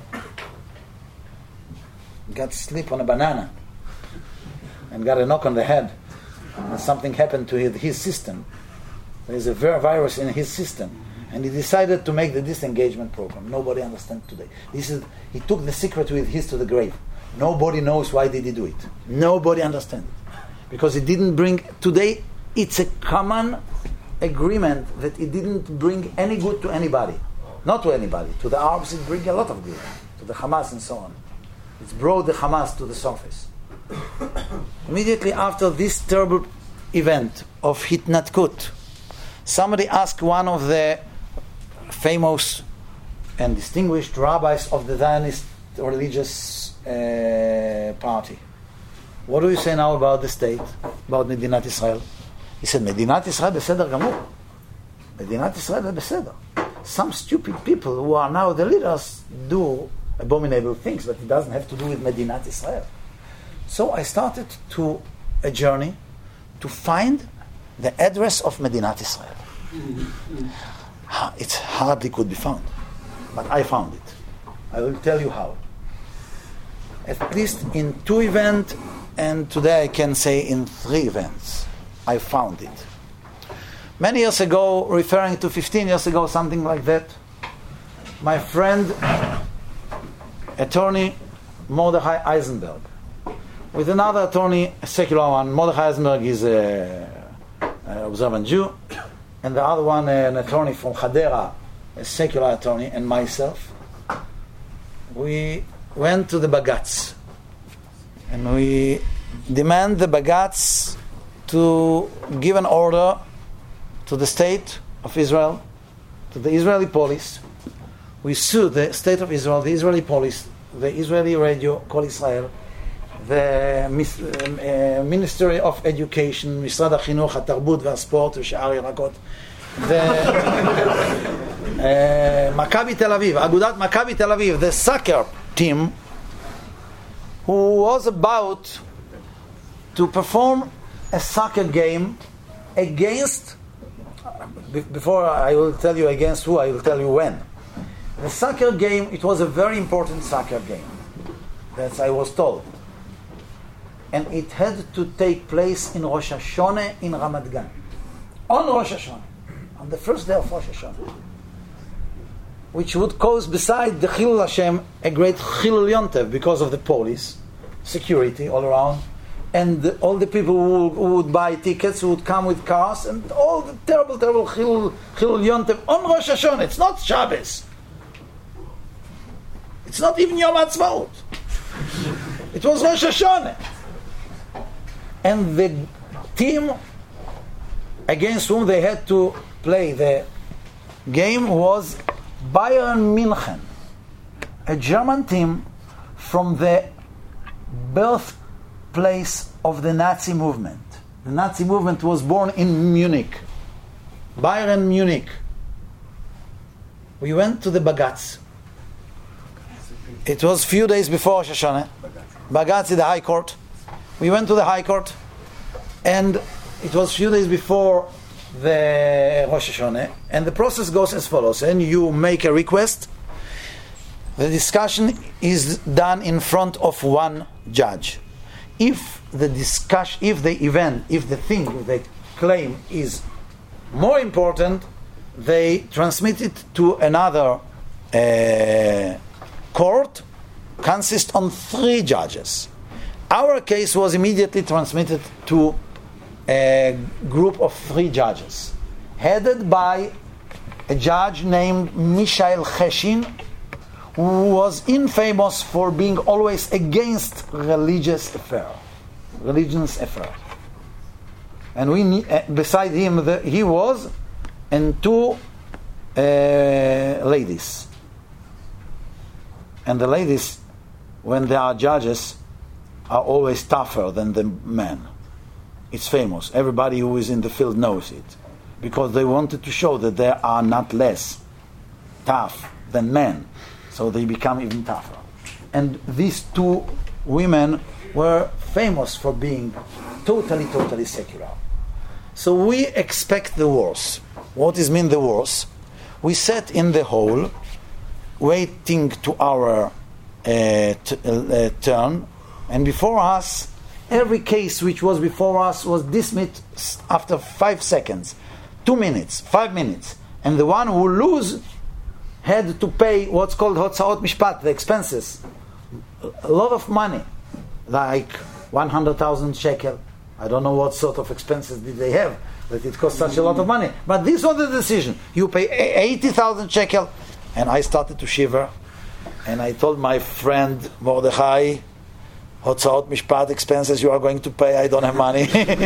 got sleep on a banana and got a knock on the head, and something happened to his, his system. There is a virus in his system, and he decided to make the disengagement program. Nobody understands today. This is he took the secret with his to the grave. Nobody knows why did he do it. Nobody understands it because it didn't bring today. It's a common agreement that it didn't bring any good to anybody, not to anybody. To the Arabs, it brings a lot of good. To the Hamas and so on. It's brought the Hamas to the surface. Immediately after this terrible event of Hitnatkut, somebody asked one of the famous and distinguished rabbis of the Zionist religious uh, party, what do you say now about the state, about Medinat Israel? He said, Medinat Israel beseder gamur. Medinat Israel beseder. Some stupid people who are now the leaders do abominable things, but it doesn't have to do with Medinat Israel. So I started to a journey to find the address of Medinat Israel. It hardly could be found, but I found it. I will tell you how. At least in two events, and today I can say in three events, I found it. Many years ago, referring to fifteen years ago, something like that, my friend, attorney Mordechai Eisenberg, with another attorney, a secular one. Mordechai Eisenberg is an observant Jew, and the other one, an attorney from Hadera, a secular attorney, and myself. We went to the Bagatz, and we demand the Bagatz to give an order to the state of Israel, to the Israeli police. We sued the state of Israel, the Israeli police, the Israeli radio, Kol Israel, the uh, Ministry of Education, משרד החינוך, התרבות והספורט ושאר ירקות, the uh, Maccabi Tel Aviv, אגודת Maccabi Tel Aviv, the soccer team, who was about to perform a soccer game against, before I will tell you against who, I will tell you when. The soccer game, it was a very important soccer game, that I was told. And it had to take place in Rosh Hashanah in Ramat Gan. On Rosh Hashanah, on the first day of Rosh Hashanah. Which would cause, beside the Chilul Hashem, a great Chilul Yontev because of the police, security all around, and the, all the people who, who would buy tickets, who would come with cars, and all the terrible, terrible Chilul, Chilul Yontev on Rosh Hashanah. It's not Shabbos. It's not even Yom Ha'atzmaut. It was Rosh Hashanah. And the team against whom they had to play the game was Bayern München, a German team from the birthplace of the Nazi movement. The Nazi movement was born in Munich. Bayern Munich. We went to the Bagatz. It was a few days before Rosh Hashanah. Bagatz is the High Court. We went to the High Court, and it was a few days before the Rosh Hashanah, and the process goes as follows. And you make a request. The discussion is done in front of one judge. If the discussion, if the event, if the thing they claim is more important, they transmit it to another uh, court, consist on three judges. Our case was immediately transmitted to a group of three judges, headed by a judge named Mishael Cheshin, who was infamous for being always against religious affair, religion's affair. And we, uh, beside him, the, he was, and two uh, ladies. And the ladies, when they are judges, are always tougher than the men. It's famous. Everybody who is in the field knows it. Because they wanted to show that they are not less tough than men. So they become even tougher. And these two women were famous for being totally, totally secular. So we expect the worst. What is mean the worst? We sat in the hall, waiting to our uh, t- uh, turn, and before us, every case which was before us was dismissed after five seconds, two minutes, five minutes, and the one who lose had to pay what's called hotzaot mishpat, the expenses, a lot of money, like one hundred thousand shekel. I don't know what sort of expenses did they have that it cost such a lot of money. But this was the decision. You pay eighty thousand shekel, and I started to shiver, and I told my friend Mordechai, hotzaot mishpat expenses you are going to pay, I don't have money.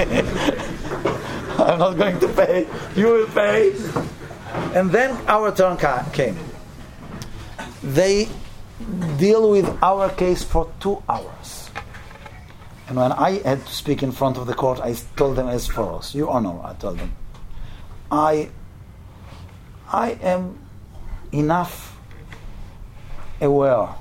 I'm not going to pay, you will pay. And then our turn ca- came. They deal with our case for two hours. And when I had to speak in front of the court, I told them as follows. You honor, I told them. I, I am enough aware.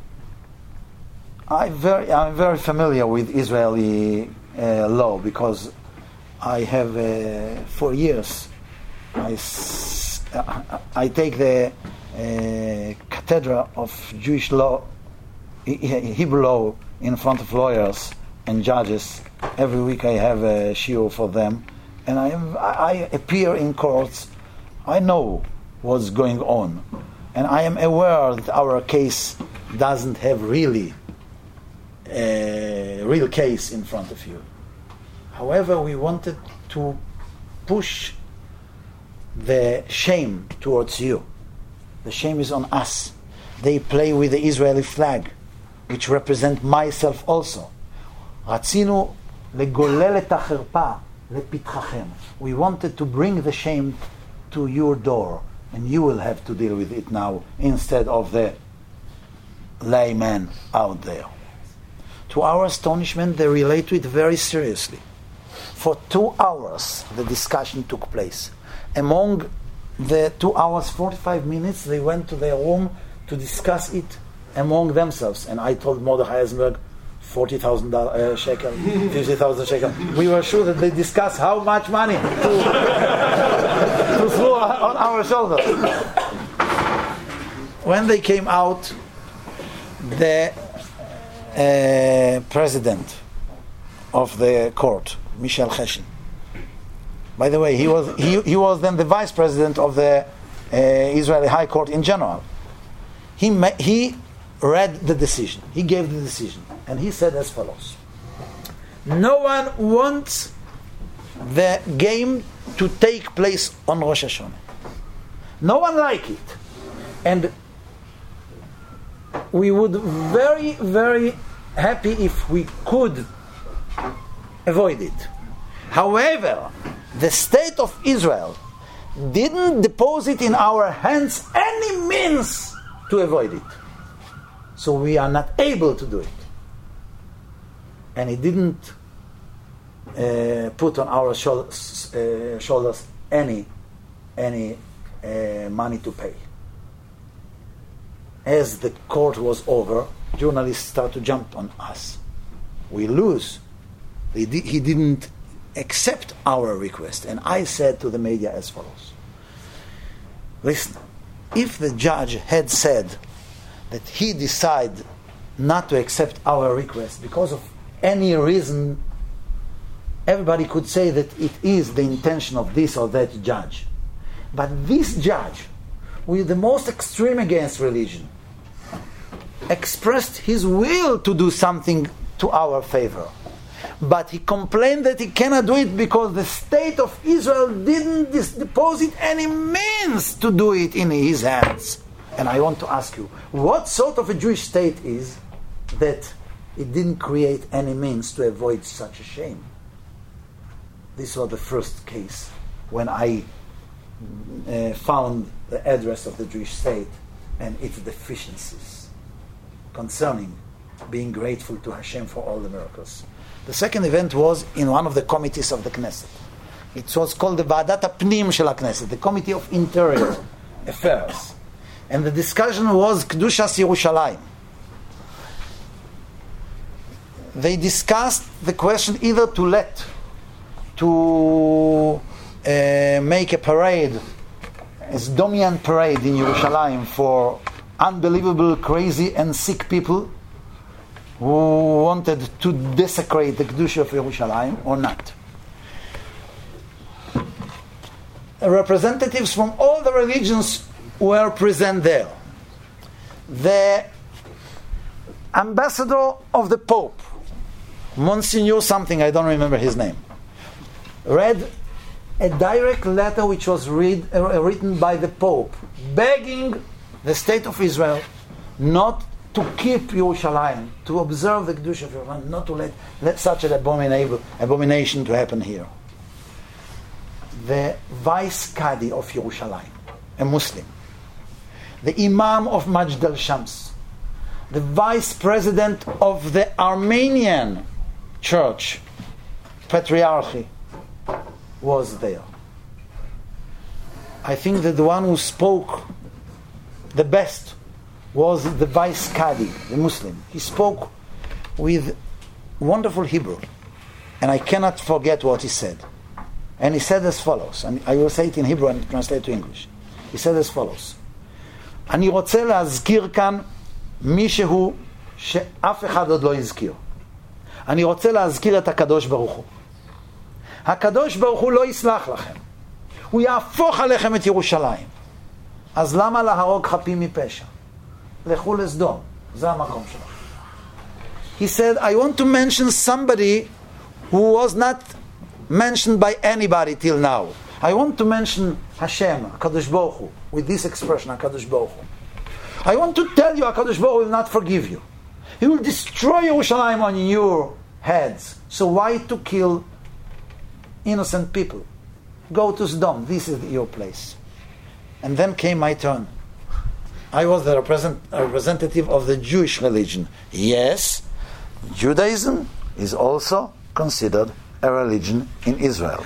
I very, I'm very familiar with Israeli uh, law because I have, uh, for years, I, s- I take the uh, cathedra of Jewish law, Hebrew law, in front of lawyers and judges. Every week I have a shiur for them, and I, am, I appear in courts. I know what's going on, and I am aware that our case doesn't have really a real case in front of you. However, we wanted to push the shame towards you. The shame is on us. They play with the Israeli flag, which represent myself also. רצינו לגולל את החרפה לפתחכם. We wanted to bring the shame to your door, and you will have to deal with it now instead of the layman out there. To our astonishment, they relate to it very seriously. For two hours, the discussion took place. Among the two hours, forty-five minutes, they went to their room to discuss it among themselves. And I told Mordechai Eisenberg, forty thousand uh, shekel, fifty thousand shekel. We were sure that they discussed how much money to, to throw on our shoulders. When they came out, the uh, president of the court, Michel Cheshin. By the way, he was he, he was then the vice president of the uh, Israeli High Court in general. He ma- he read the decision. He gave the decision, and he said as follows: no one wants the game to take place on Rosh Hashanah. No one like it, and we would very very happy if we could avoid it. However, the state of Israel didn't deposit in our hands any means to avoid it. So we are not able to do it. And it didn't uh, put on our shou- uh, shoulders any, any uh, money to pay. As the court was over, journalists started to jump on us. We lose. They di- he didn't accept our request. And I said to the media as follows: listen, if the judge had said that he decided not to accept our request because of any reason, everybody could say that it is the intention of this or that judge. But this judge, with the most extreme against religion, expressed his will to do something to our favor. But he complained that he cannot do it because the state of Israel didn't dis- deposit any means to do it in his hands. And I want to ask you, what sort of a Jewish state is that it didn't create any means to avoid such a shame? This was the first case when I uh, found the address of the Jewish state and its deficiencies concerning being grateful to Hashem for all the miracles. The second event was in one of the committees of the Knesset. It was called the Va'adat HaPnim shel HaKnesset, the Committee of Interior Affairs. And the discussion was Kedushas Yerushalayim. They discussed the question either to let, to uh, make a parade, a Zdomian parade in Yerushalayim for unbelievable, crazy and sick people who wanted to desecrate the Kedusha of Yerushalayim or not. Representatives from all the religions were present there. The ambassador of the Pope, Monsignor something, I don't remember his name, read a direct letter which was read, uh, written by the Pope, begging the state of Israel not to keep Yerushalayim, to observe the Kedusha of Yerushalayim, not to let, let such an abominable abomination to happen here. The vice Qadi of Yerushalayim, a Muslim, the Imam of Majd al-Shams, the vice president of the Armenian church, Patriarchy, was there. I think that the one who spoke the best was the vice Qadi, the Muslim. He spoke with wonderful Hebrew, and I cannot forget what he said. And he said as follows, and I will say it in Hebrew and translate to English. He said as follows: אני רוצה להזכיר כאן מישהו שאף אחד עוד לא הזכיר. אני רוצה להזכיר את הקדוש ברוך הוא. הקדוש ברוך הוא לא יסלח לכם. הוא יהפוך עליכם את ירושלים. אז למה להרוג חפים מפשע? לכו לסדום. זה המקום שלכם. He said, I want to mention somebody who was not mentioned by anybody till now. I want to mention Hashem, HaKadosh Baruch Hu, with this expression, HaKadosh Baruch Hu. I want to tell you, HaKadosh Baruch Hu will not forgive you. He will destroy Yerushalayim on your heads. So why to kill innocent people? Go to Sodom. This is your place. And then came my turn. I was the represent, representative of the Jewish religion. Yes, Judaism is also considered a religion in Israel.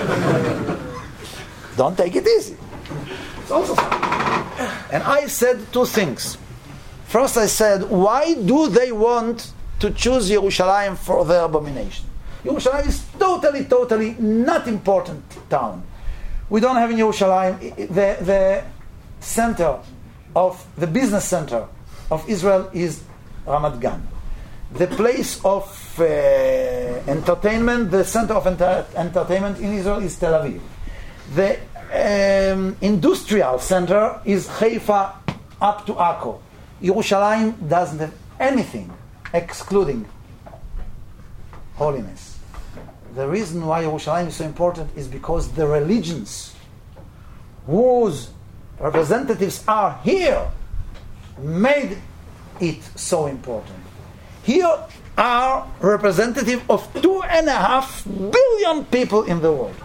Don't take it easy. It's also something. And I said two things. First I said, why do they want to choose Yerushalayim for their abomination? Yerushalayim is totally, totally not important town. We don't have in Yerushalayim the, the center of, the business center of Israel is Ramat Gan. The place of uh, entertainment, the center of enter- entertainment in Israel is Tel Aviv. The um, industrial center is Haifa up to Akko. Yerushalayim doesn't have anything excluding holiness. The reason why Yerushalayim is so important is because the religions whose representatives are here made it so important. Here are representatives of two and a half billion people in the world.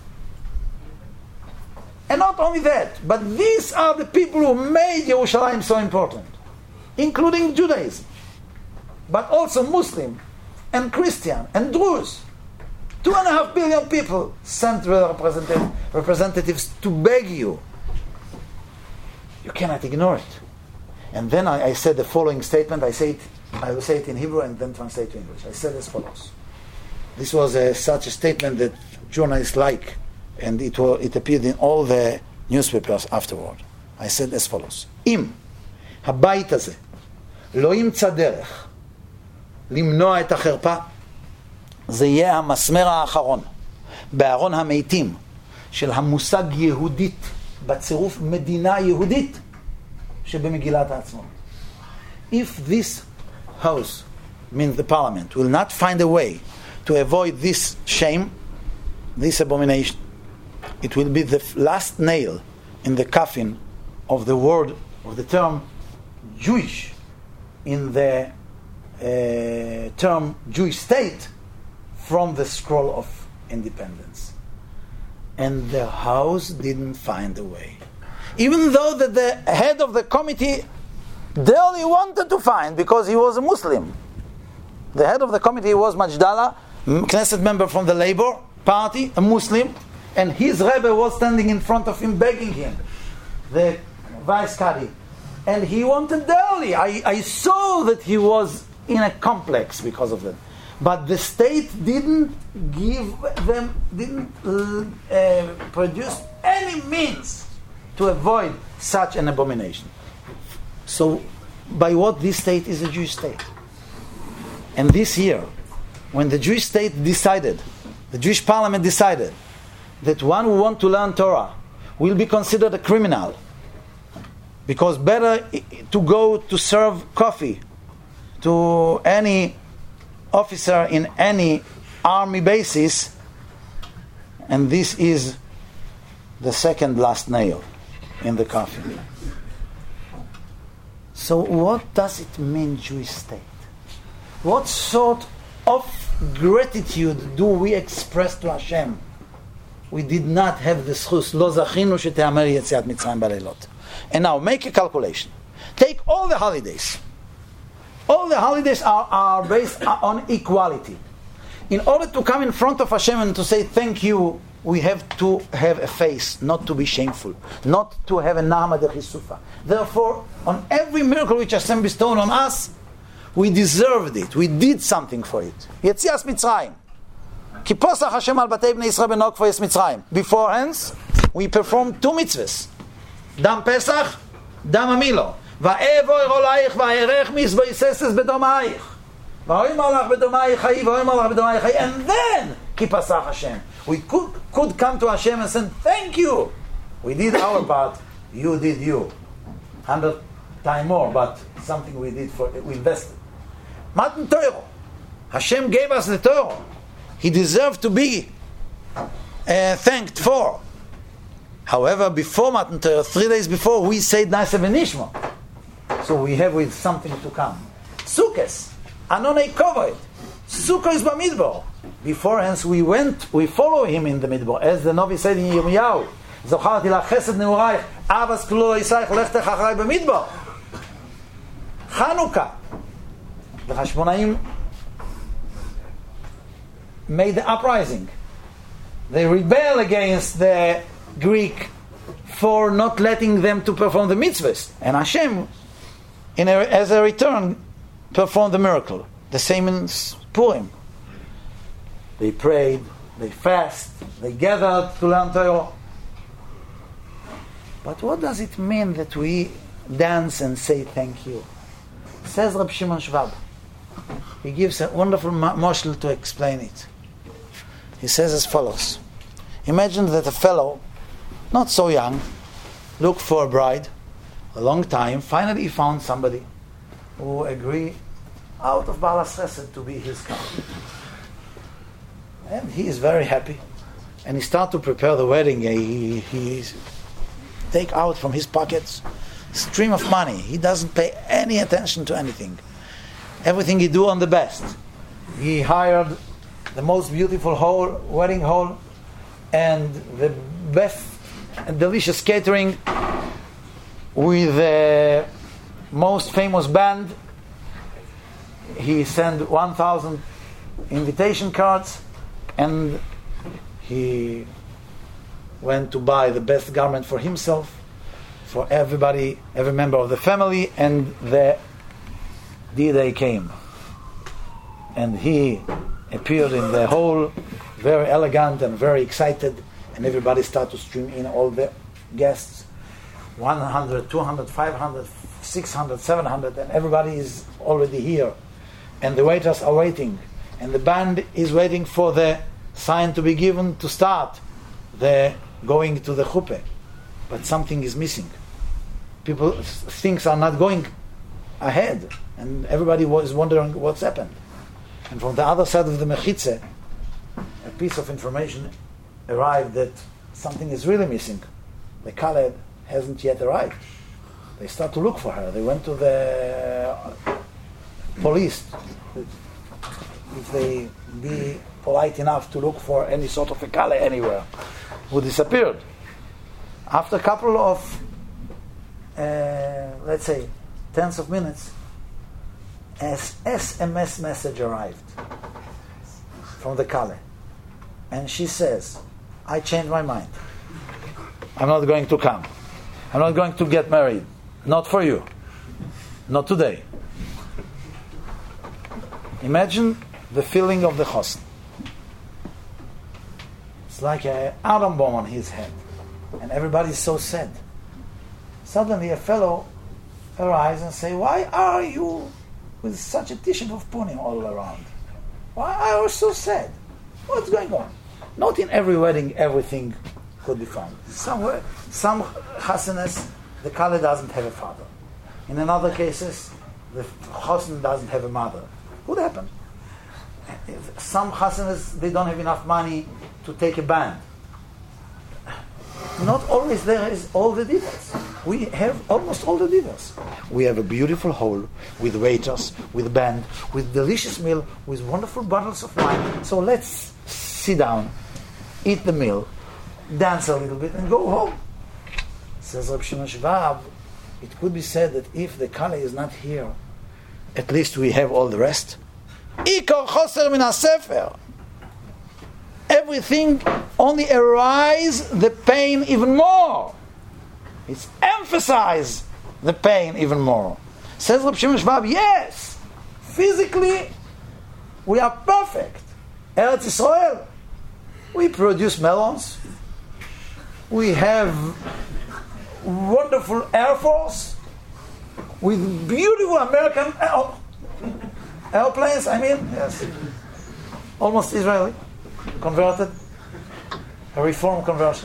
And not only that, but these are the people who made Yerushalayim so important, including Judaism, but also Muslim and Christian and Druze. Two and a half billion people sent representative, representatives to beg you. You cannot ignore it. And then I, I said the following statement. I say it, I will say it in Hebrew and then translate to English. I said as follows. This was a, such a statement that journalists like, and it, will, it appeared in all the newspapers afterward. I said as follows. אם הבית הזה לא ימצא דרך למנוע את החרפה, זה יהיה המסמר האחרון בארון המתים של המושג יהודית בצירוף מדינה יהודית שבמגילת העצמאות. If this house, means the parliament, will not find a way to avoid this shame, this abomination, it will be the last nail in the coffin of the word, of the term Jewish, in the uh, term Jewish state, from the scroll of independence. And the house didn't find a way. Even though that the head of the committee barely wanted to find, because he was a Muslim. The head of the committee was Majdallah, Knesset member from the Labour Party, a Muslim, and his Rebbe was standing in front of him begging him, the vice Qadi. And he wanted barely. I, I saw that he was in a complex because of that. But the state didn't give them, didn't uh, produce any means to avoid such an abomination. So, by what this state is a Jewish state? And this year, when the Jewish state decided, the Jewish parliament decided, that one who wants to learn Torah will be considered a criminal, because better to go to serve coffee to any officer in any army basis, and this is the second last nail in the coffin. So what does it mean, Jewish state? What sort of gratitude do we express to Hashem? We did not have the schus, lo zachinu shete'amer yetziat Mitzrayim baleilot. And now make a calculation. Take all the holidays. All the holidays are, are based on equality. In order to come in front of Hashem and to say thank you, we have to have a face, not to be shameful, not to have a nama de chisufa. Therefore, on every miracle which Hashem bestowed on us, we deserved it. We did something for it. Yetzias Mitzrayim. Ki posach Hashem al batei bnei Yisrael benok for Yetzias Mitzrayim. Beforehand, we performed two mitzvahs. Dam Pesach דם המילו. ואבוי רולייך ואירך מזבויססס בדומייך. ואוימר לך בדומייך חיי, ואוימר לך בדומייך חיי. And then, כי פסח השם. We could, could come to Hashem and say, thank you. We did our part, you did you. Hundred times more, but something we did for, we invested. Matan Torah. Hashem gave us the Torah. He deserved to be uh, thanked for. However, before Matan Torah, three days before, we said Na'aseh v'nishma. So we have with something to come. Sukkos, Anonei Kovod. Sukkot is Bamidbar. Beforehand, we went, we follow him in the Midbar. As the Novi said in Yirmiyahu, Zocharti la chesed neuraych, avas klo Yisrael, lechtech acharei b'midbar. Chanukah. The Hashmonaim made the uprising. They rebel against the Greek for not letting them to perform the mitzvahs. And Hashem, in a, as a return, performed the miracle. The same in Purim. They prayed, they fast, they gathered to learn Torah. But what does it mean that we dance and say thank you? Says Reb Shimon Schwab. He gives a wonderful moshel to explain it. He says as follows. Imagine that a fellow, not so young, looked for a bride a long time. Finally he found somebody who agreed out of Balas Chesed to be his couple. And he is very happy. And he starts to prepare the wedding. He, he take out from his pockets a stream of money. He doesn't pay any attention to anything. Everything he do on the best. He hired the most beautiful hall, wedding hall, and the best and delicious catering with the most famous band. He sent one thousand invitation cards, and he went to buy the best garment for himself, for everybody, every member of the family, and the D-Day came. And he appeared in the hall, very elegant and very excited, and everybody started to stream in, all the guests, one hundred, two hundred, five hundred, six hundred, seven hundred, and everybody is already here. And the waiters are waiting, and the band is waiting for the sign to be given to start the going to the chuppah. But something is missing. People, things are not going ahead, and everybody was wondering what's happened. And from the other side of the mechitze, a piece of information arrived that something is really missing. The Kaled hasn't yet arrived. They start to look for her. They went to the police, if they be polite enough to look for any sort of a Kale anywhere, who disappeared. After a couple of, uh, let's say, tens of minutes, an S M S message arrived from the Kale. And she says, I changed my mind. I'm not going to come. I'm not going to get married. Not for you. Not today. Imagine the feeling of the chosn. It's like an atom bomb on his head. And everybody is so sad. Suddenly a fellow arrives and says, why are you with such a tissue of punim all around? Why are you so sad? What's going on? Not in every wedding everything could be found. Somewhere, some chasanas, the kala doesn't have a father. In another cases, the chosn doesn't have a mother. What happened? Some chasanas, they don't have enough money to take a band. Not always there is all the details. We have almost all the details. We have a beautiful hall with waiters, with band, with delicious meal, with wonderful bottles of wine. So let's sit down, eat the meal, dance a little bit, and go home. Says Reb Shimon Schwab, it could be said that if the Kala is not here, at least we have all the rest. Ikar choser min hasefer. Everything only arise the pain even more. It's emphasize the pain even more. Says Reb Shimon Schwab, yes, physically we are perfect. Eretz Yisrael, we produce melons. We have wonderful Air Force with beautiful American air- airplanes. I mean, yes, almost Israeli, converted, a reform conversion.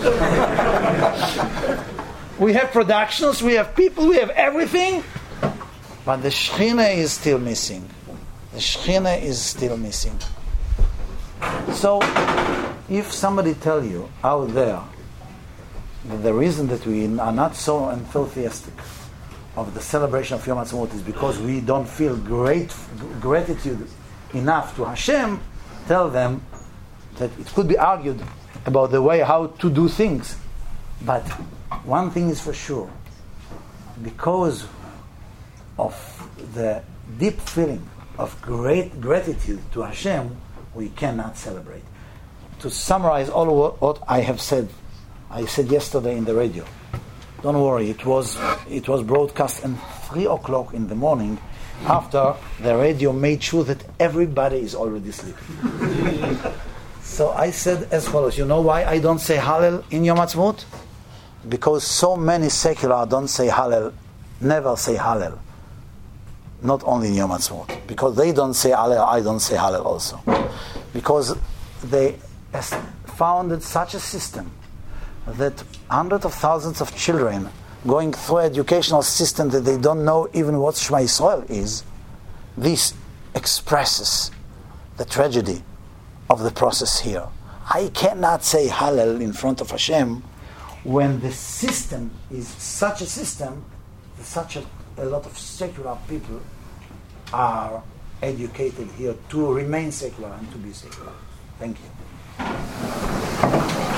We have productions, we have people, we have everything, but the Shekhinah is still missing. The Shekhinah is still missing. So, if somebody tell you out there that the reason that we are not so enthusiastic of the celebration of Yom Ha'atzmaut is because we don't feel great gratitude enough to Hashem, tell them that it could be argued about the way how to do things, but one thing is for sure, because of the deep feeling of great gratitude to Hashem, we cannot celebrate. To summarize all of what I have said, I said yesterday in the radio. Don't worry, it was it was broadcast at three o'clock in the morning, after the radio made sure that everybody is already sleeping. So I said as follows: you know why I don't say Hallel in Yom Ha'atzmaut? Because so many secular don't say Hallel, never say Hallel. Not only in Yom Ha'atzmaut. Because they don't say Hallel, I don't say Hallel also. Because they founded such a system that hundreds of thousands of children going through an educational system that they don't know even what Shema Yisrael is, this expresses the tragedy of the process here. I cannot say Hallel in front of Hashem when the system is such a system that such a, a lot of secular people are educated here to remain secular and to be secular. Thank you.